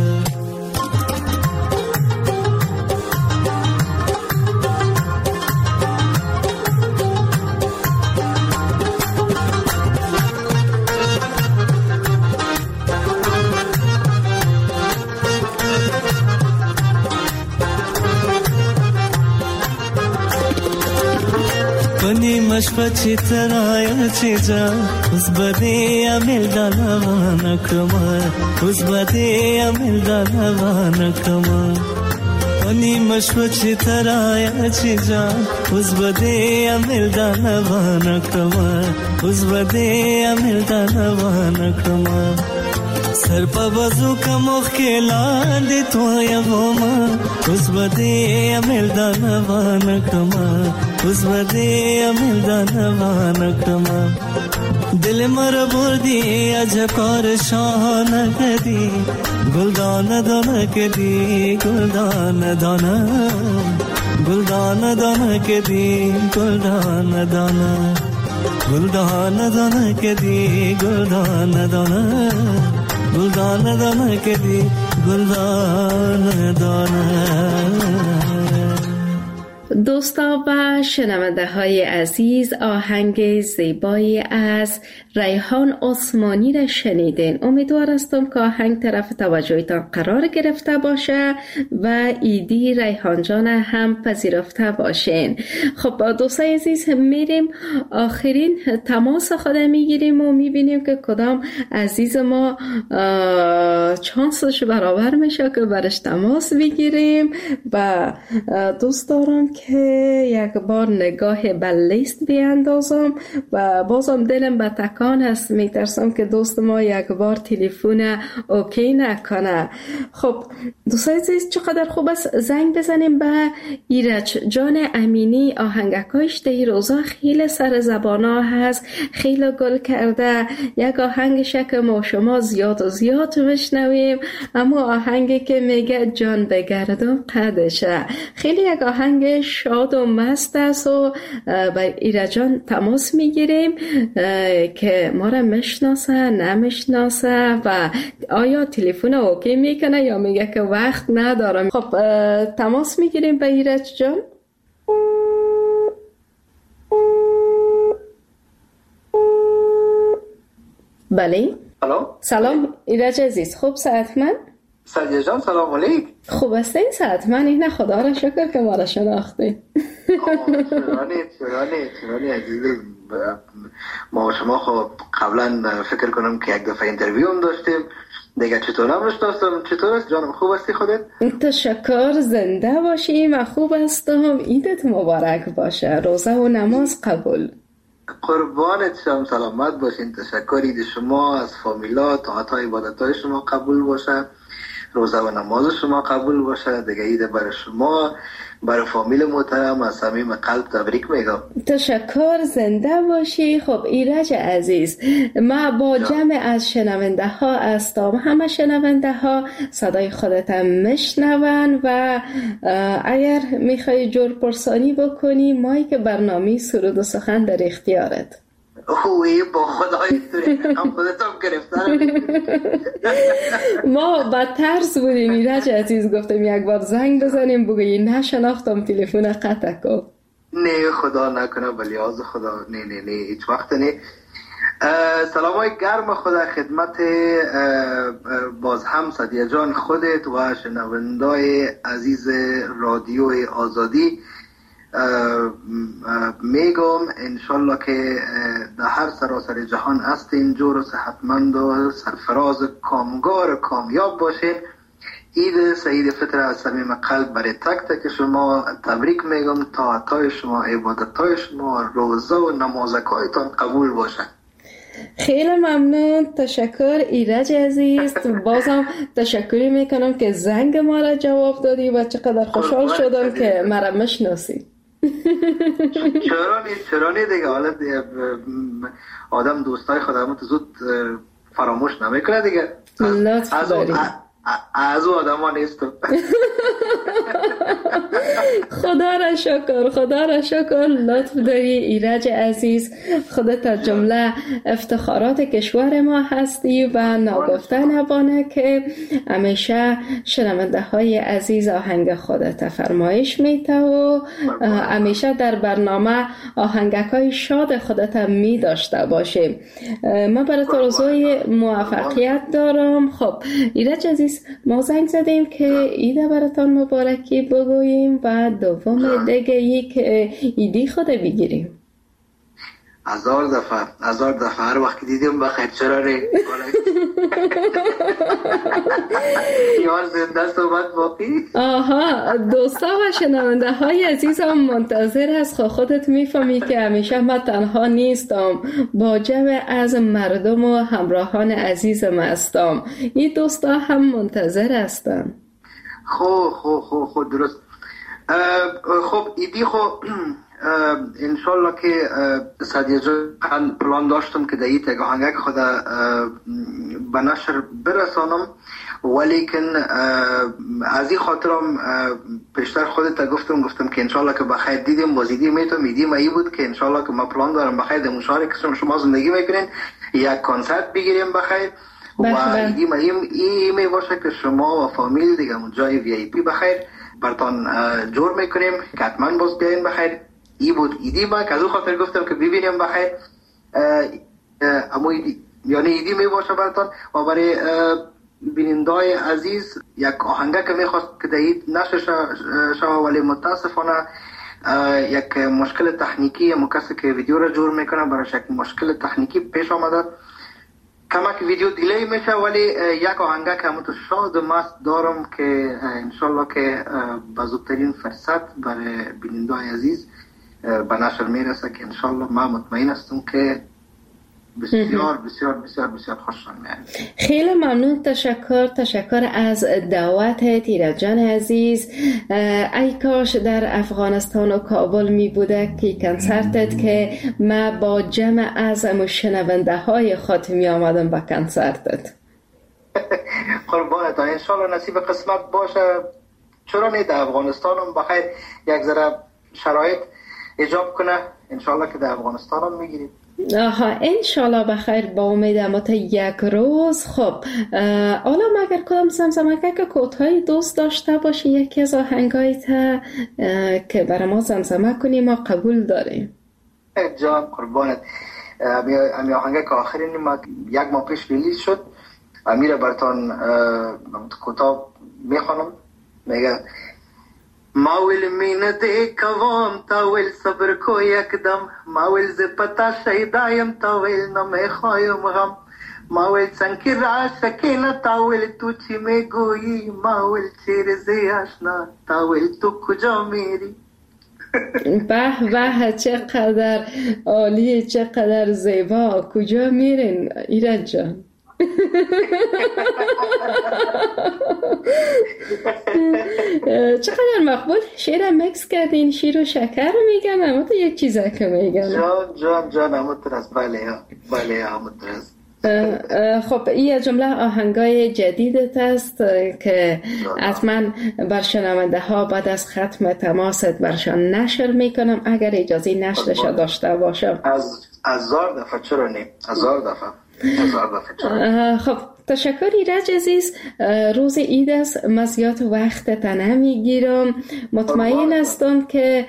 مشپچی ترایا چی جا اس بده عمل دلوان کما، اس بده عمل دلوان کما. انی مشپچی ترایا چی جا اس بده عمل دلوان کما، اس بده عمل دلوان کما. سر په بازو کمخ کې لاندې تویا وما اوس بده امل دانا وانه کما اوس بده امل دانا وانه کما دل مر بودی اج کار شان کدی گلدان دانا کدی گلدان دانا گلدان دانا کدی گلدان دانا گلدان دانا کدی گلدان دانا گلدان دانا کدی گلدان دانا. دوستا و شنونده های عزیز، آهنگ زیبایی از ریحان عثمانی را شنیدین. امیدوار هستم که آهنگ طرف توجهتان قرار گرفته باشه و ایدی ریحان جان هم پذیرفته باشین. خب دوستای عزیز، میریم آخرین تماس خود میگیریم و میبینیم که کدام عزیز ما چانسش برابر میشه که برش تماس بگیریم. و دوست دارم که یک بار نگاه به لیست بیاندازم و بازم دلم به تکان هست، میترسم که دوست ما یک بار تلفن اوکی نکنه. خب دوستای عزیز، چقدر خوب است زنگ بزنیم به ایرج جان امینی. آهنگکایش ده روزا خیلی سر زبانا هست، خیلی گل کرده. یک آهنگش که ما شما زیاد و زیاد میشنویم، اما آهنگی که میگه جان بگردم قدشه، خیلی یک آهنگ شاد و مست است و با ایرجان تماس میگیریم که ما را میشناسه نمیشناسه و آیا تلفن اوکی میکنه یا میگه که وقت ندارم. خب تماس میگیریم با ایرج جان. بله سلام ایرج عزیز، خوب صحتمند؟ سعدیه جان سلام علیک. خوب هستین صحتمند؟ این خدا را شکر که ما را شناختین. چرانی چرانی چرانی عزیز، ما شما خب قبلا فکر کنم که یک دفعه اینترویو هم داشتیم دیگه. چطور هم نشناستم؟ چطور است جانم؟ خوب هستی خودت؟ تشکر، زنده باشی. من خوب هستم، عیدت مبارک باشه، روزه و نماز قبول. قربانت شم، سلامت باشین. تشکر. عید شما از فامیلا، طاعت های عبادت های شما قبول باشه، روزه و نماز شما قبول باشه. دیگه عید برای شما، برای فامیل محترم از صمیم قلب تبریک میگم. تشکر، زنده باشی. خب ایرج عزیز، ما با جمع از شنونده ها هستم، همه شنونده ها صدای خودت هم میشنون و اگر میخوای جور پرسانی بکنی، مایی که برنامه سرود و سخن در اختیارت. اوه با خدای توری هم خودتم گرفتم. ما با ترس بودیم ایرج عزیز، گفتم یک بار زنگ بزنیم بگویی نشناختم تلفن قطع کن. نه خدا نکنه، بلیاز خدا، نه نه نه هیچ وقت نه. سلام های گرم خدا خدمت باز هم سعدیه جان خودت و شنوندای عزیز رادیو آزادی. میگم انشالله که در هر سراسر جهان هستین، جور و صحتمند و سرفراز کامگار کامیاب باشین. عید سعید فطر از صمیم قلب برای تک تک شما تبریک میگم. طاعتای شما، عبادتای شما، روزه و نمازکایتان قبول باشن. خیلی ممنون، تشکر ایرج عزیز. بازم تشکری میکنم که زنگ ما را جواب دادی و چقدر خوشحال شدم که مرا میشناسی. چرانی چرانی دیگه، حالا آدم دوستای خودمون زود فراموش نمیکنه دیگه. لطف داری. از او آدم ها نیستم. خدا را شکر، خدا را شکر، لطف داری ایرج عزیز. خودت از جمله افتخارات کشور ما هستی و ناگفته نبانه که همیشه شنونده های عزیز آهنگ خودت فرمایش میته و همیشه در برنامه آهنگک های شاد خودت می داشته باشیم. من برای تو روزای موفقیت دارم. خب ایرج عزیز، ما زنگ زدیم که عید براتان مبارکی بگوییم و دوم دیگه ای که ایدی خود بگیریم. هزار دفعه هزار دفعه هر وقت دیدیم بخیر چرا نه یار زنده صحبت باقی. آها دوستا و شنونده های عزیزم منتظر است. خودت میفهمی که همیشه من تنها نیستم، با جمع از مردم و همراهان عزیزم هستم. این دوستا هم منتظر هستن. خب خب خب خب درست. خب ایدی خب انشالله که سادیه جان پلان داشتم که دیت یک آهنگک خود به نشر برسانم، ولیکن از این خاطرم پیشتر خودت گفتم گفتم که انشالله که بخیر دیدیم بازیدی میتونم ایدیم ای بود که انشالله که ما پلان دارم بخیر در مشاهره که شما زندگی میکنین یک کنسرت بگیریم بخیر و ایدیم ای می باشه که شما و فامیل دیگه اون جای وی ای پی بخیر برتان جور میکنیم که حتما باز بیاین بخیر. ای بود ایدی ما که از اون خاطر گفتم که ببینیم بخیر اما ایدی یعنی ایدی می باشه برتان و برای بینندای عزیز یک آهنگه که میخواست که دهید نشه شما، ولی متاسفانه یک مشکل تکنیکی اما کسی که ویدیو را جور میکنه براش یک مشکل تکنیکی پیش آمده، کمک ویدیو دیلی میشه، ولی یک آهنگه که همون تو شاد و مست دارم که انشالله که با زودترین فرصت برای بینندای عزیز به نشر میرسه که انشالله ما مطمئن هستم که بسیار بسیار بسیار بسیار خوشحال میاد. خیلی ممنون. تشکر تشکر از دعوت ایرج جان عزیز. ای کاش در افغانستان و کابل می بوده که کنسرتت که ما با جمع از شنونده های خود می آمدم با کنسرتت. قربانت، انشالله نصیب قسمت باشه. چرا نه در افغانستان هم بخیر یک ذره شرایط ایجاب کنه انشالله که در افغانستان هم میگیریم. آها انشالله بخیر با امیدم تا یک روز. خب حالا مگر کدام زمزمه که کوتاهی دوست داشته باشی یکی از آهنگای تا که برای ما زمزمه کنی ما قبول داریم. جان قربانت، امی آهنگه که آخرین ما یک ماه پیش ریلیز شد امیر برتان کوتاه میخوانم. میگه ما ویل مینه دی کوام تا ویل صبر کو یکدم، ما ویل ز پتا شیدایم تا ویل نمیخوایم غم، ما ویل سنکی را شکینا تا ویل تو چی میگویی، ما ویل چیر زی آشنا تا ویل تو کجا میری. به به چقدر عالی، چقدر زیبا. کجا میرین ایرج جان؟ چقدر مقبول. شیر مکس کردین، شیر و شکر میگن اما تو یک چیزه که میگن. جان جان جان اما ترس. بله بله اما ترس. خب این جمله آهنگای جدیدت است که حتما بر شنونده ها بعد از ختم تماست برشان نشر میکنم اگر اجازه نشرش داشته باشم. از هزار دفعه چرا نه؟ هزار دفعه خب تشکر ایرج عزیز. روز عید است، من زیاد وقت نمیگیرم. مطمئن هستم که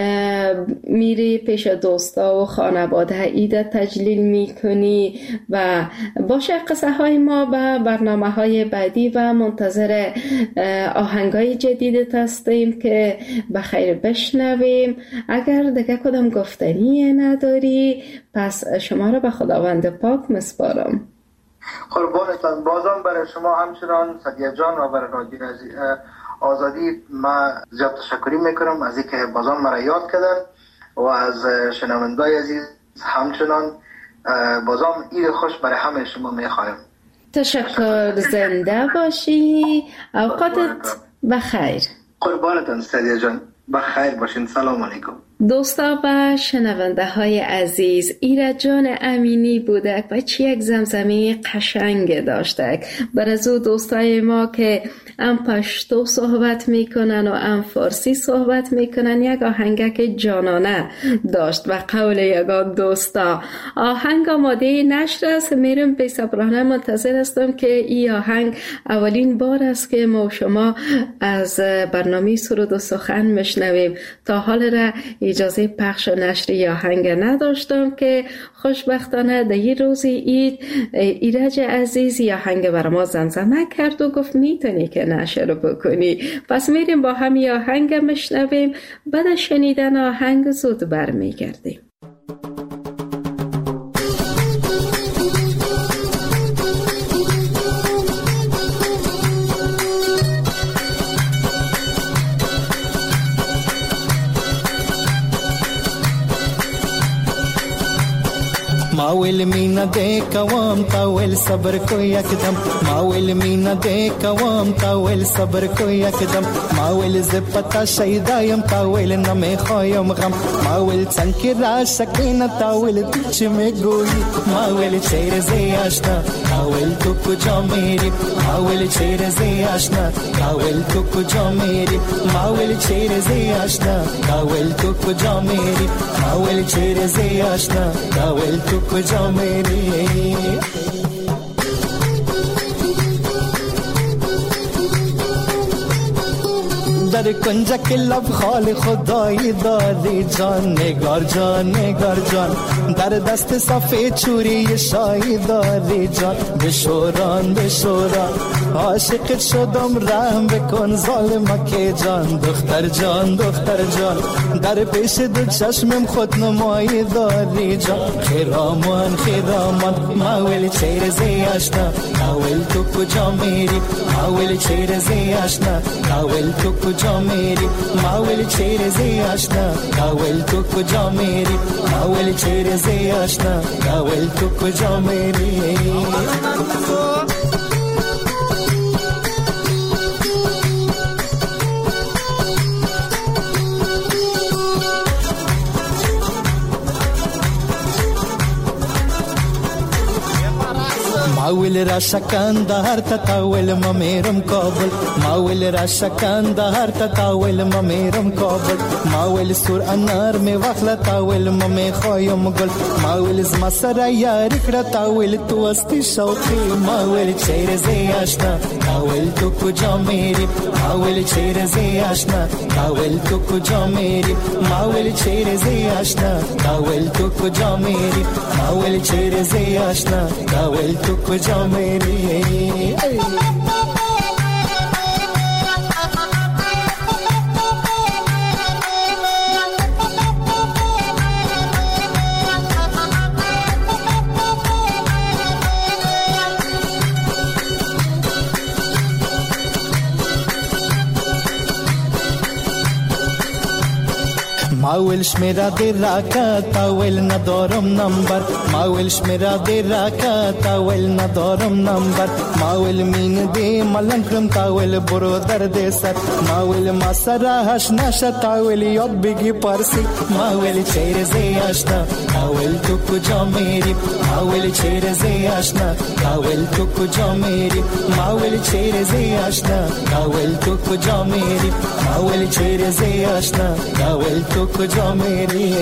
میری پیش دوستا و خانواده عید تجلیل میکنی و باشه قصه های ما به برنامه های بعدی و منتظر آهنگ های جدیدت هستیم که بخیر بشنویم. اگر دیگه کدام گفتنی نداری پس شما رو به خداوند پاک مسپارم. قربانتان. بازم برای شما همچنان سادیه جان و برای رادیو آزادی ما زیاد تشکری میکنم از اینکه بازم مرا یاد کردن و از شنوندای عزیز همچنان بازم عید خوش برای همه شما میخوایم. تشکر. زنده باشی. اوقاتت بخیر. قربانتان سادیه جان. بخیر باشین. سلام علیکم. دوستا و شنونده های عزیز، ایرج جان امینی بودک و چی یک زمزمه قشنگ داشتک. برای دوستای ما که ام پشتو صحبت میکنن و ام فارسی صحبت میکنن یک آهنگک جانانه داشت و قول یگان دوستا آهنگ آماده نشر است. میرم بی صبرانه منتظر هستم که این آهنگ اولین بار است که ما شما از برنامه سرود و سخن میشنویم. تا حال را اجازه پخش و نشر آهنگ نداشتم که خوشبختانه در این روز عید ایرج عزیز آهنگ بر ما زمزمه کرد و گفت میتونی که نشر بکنی. پس میریم با هم آهنگ میشنویم. بعد شنیدن آهنگ زود برمیگردیم. मावेल मीना दे कवाम तावेल सबर को यकदम मावेल मीना दे कवाम तावेल सबर को यकदम मावेल ज़पता शैदायम तावेल नमे खायम गम मावेल संकिरा सकीना तावेल दिच में गोई मावेल चेहरे से आशना तावेल तो कुजा मेरी मावेल चेहरे से आशना तावेल तो कुजा मेरी मावेल चेहरे से आशना तावेल तो कुजा मेरी मावेल चेहरे से आशना तावेल तो कुजा मेरी در کنج که لب خال خدایی داری جان نگار جان نگار جان در دست سفید چوری شایی داری جان بشوران بشوران عاشقت شدم رحم بکن ظالم که جان دختر جان دختر جان در پیش دو چشمم خود نمایی داری جان خیرامان خیرامان ماویل چهره زی آشنا ماویل تو کجا میری ماویل چهره زی آشنا ماویل تو کجا میری ماویل چهره زی آشنا ماویل تو کجا میری ماویل چهره زی آشنا ماویل تو کجا میری ماویل را شکندهر تاویل ممیرم کابل ماویل را شکندهر تاویل ممیرم کابل ماویل سور انار می وخلا تاویل ممی خوایم گل ماویل زما سره یاری کړه تاویل تو استی شوقی ماویل چهره زی آشنا تاویل تو کجا میری ماویل چهره زی آشنا تاویل تو کجا میری ماویل چهره زی آشنا تاویل تو کجا میری ماویل چهره زی آشنا تاویل تو کجا میری ماویل شمیرا دی راکا تاویل ندارم نمبر ماویل شمیرا دی راکا تاویل ندارم نمبر ماویل مین دی ملنگ کرم تاویل برادر دی سر ماویل ما سرا هش نشا تاویل یاد بگی پارسی ماویل چهره زی آشنا تاویل تو کجا میری ماویل چهره زی آشنا تاویل تو کجا میری ماویل چهره زی آشنا تاویل تو کجا میری ماویل چهره زی آشنا تاویل تو کجا میری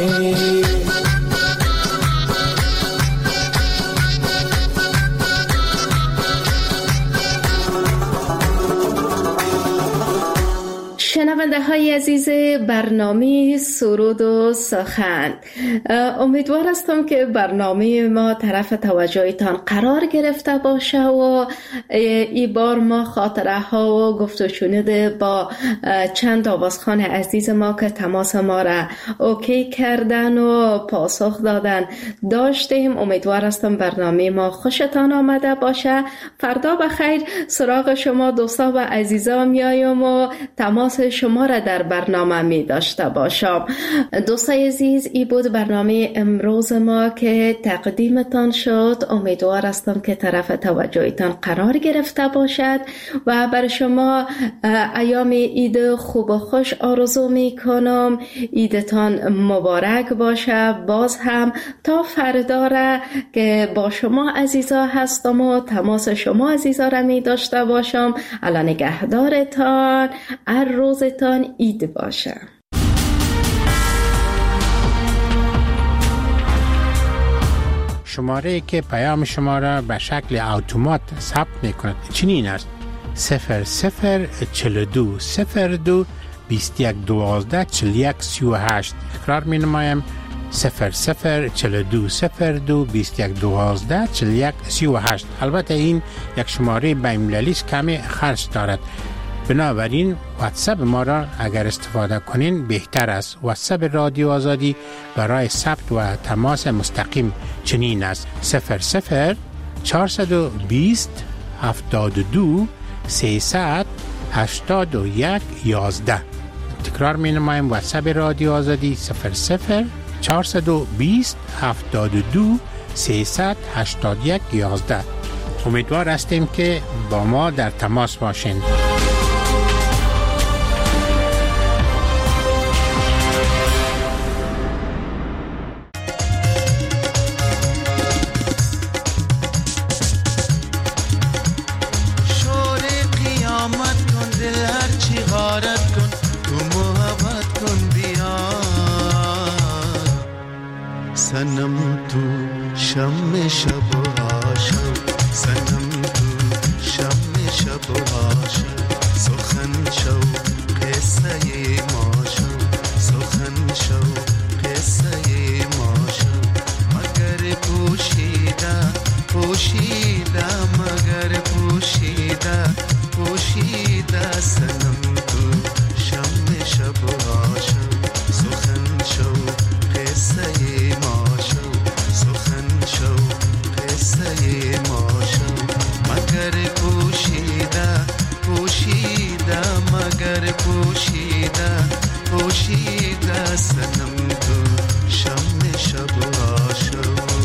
شنونده های عزیز برنامه سرود و سخن، امیدوار هستم که برنامه ما طرف توجهتان قرار گرفته باشه و این بار ما خاطره ها و گفت و شنود با چند آوازخوان عزیز ما که تماس ما را اوکی کردن و پاسخ دادن داشتیم. امیدوار هستم برنامه ما خوشتان آمده باشه. فردا بخیر سراغ شما دوستا و عزیزا میایم و تماس شما را در برنامه می داشته باشم. دوستای عزیز، این بود برنامه امروز ما که تقدیمتان شد. امیدوار هستم که طرف توجهتان قرار گرفته باشد و بر شما ایام عید خوب و خوش آرزو می کنم. عیدتان مبارک باشه. باز هم تا فردا را که با شما عزیزا هستم و تماس شما عزیزا را می داشته باشم. الان نگهدارتان، هر روزتان عید باشه. شماره که پیام شما را به شکل اتومات ثبت میکند چنین است: صفر صفر چهل و دو صفر دو بیست و یک دوازده چهل و یک سی و هشت. تکرار می نمایم: صفر صفر چهل و دو صفر دو بیست و یک دوازده چهل و یک سی و هشت. البته این یک شماره بین‌المللی است، کمی خرج دارد، بنابراین واتساپ ما را اگر استفاده کنین بهتر است. واتساپ رادیو آزادی برای ثبت و تماس مستقیم چنین است: صفر صفر چهارصد و بیست هفتاد و دو سیصد هشتاد و یک یازده. تکرار می نمایم: واتساپ رادیو آزادی صفر صفر چهارصد و بیست هفتاد و دو سیصد و هشتاد و یک یازده. امیدوار هستیم که با ما در تماس باشین. सनम तू शम शब आशा सनम तू शम शब आशा सुखन शौ قصه ماشو سخن شو قصه ماشو مگر پوشیده پوشیده مگر پوشیده پوشیده سنم تو شم شب آشو سخن شو قصه ماشو سخن شو قصه ماشو مگر پوشیده پوشیده مگر پوشیده پوشیده سنم تو شم شب آشو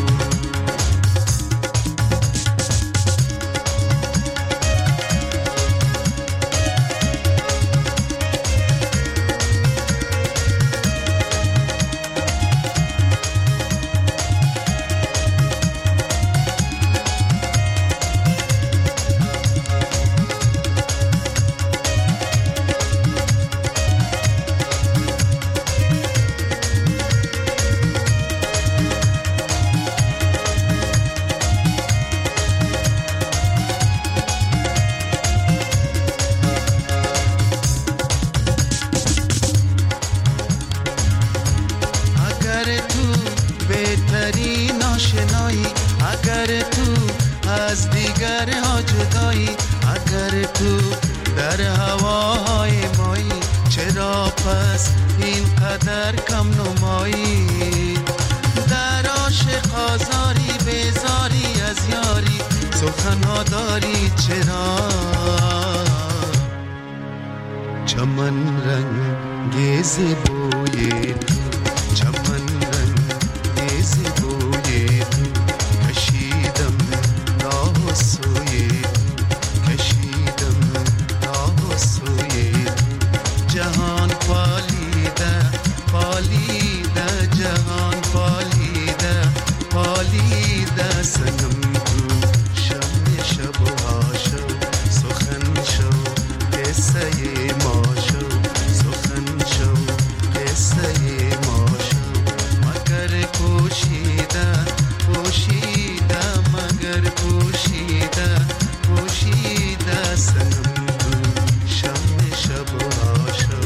چمن رنگیز بوی تو چمن رنگیز بوی تو کشیدم راه سوی کشیدم راه سوی جهان پالیده پالیده جهان پالیده پالیده سنم تو شم شب آشو سخن شو قصه ماشو سخن شو قصه ماشو مگر پوشیده پوشیده مگر پوشیده پوشیده سنم تو شم شب آشو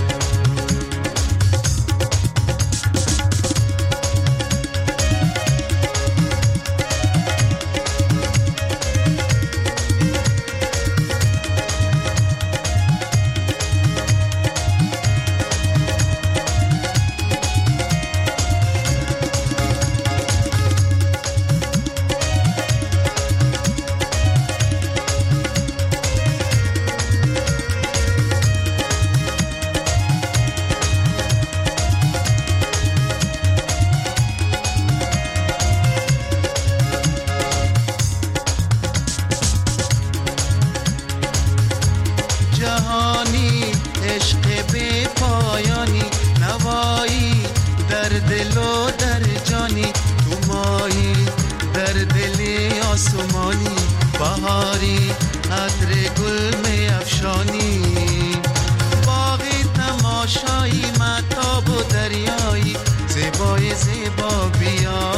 جهانی عشق بی پایانی نوایی در دل و در جانی تو مایی در دل آسمانی بهاری عطر گل می افشانی باغی تماشایی مهتاب و دریایی زیبای زیبا بیا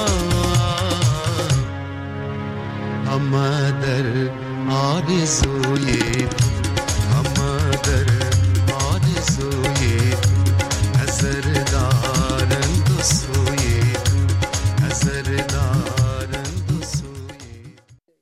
همه در آرزوی در آرزوی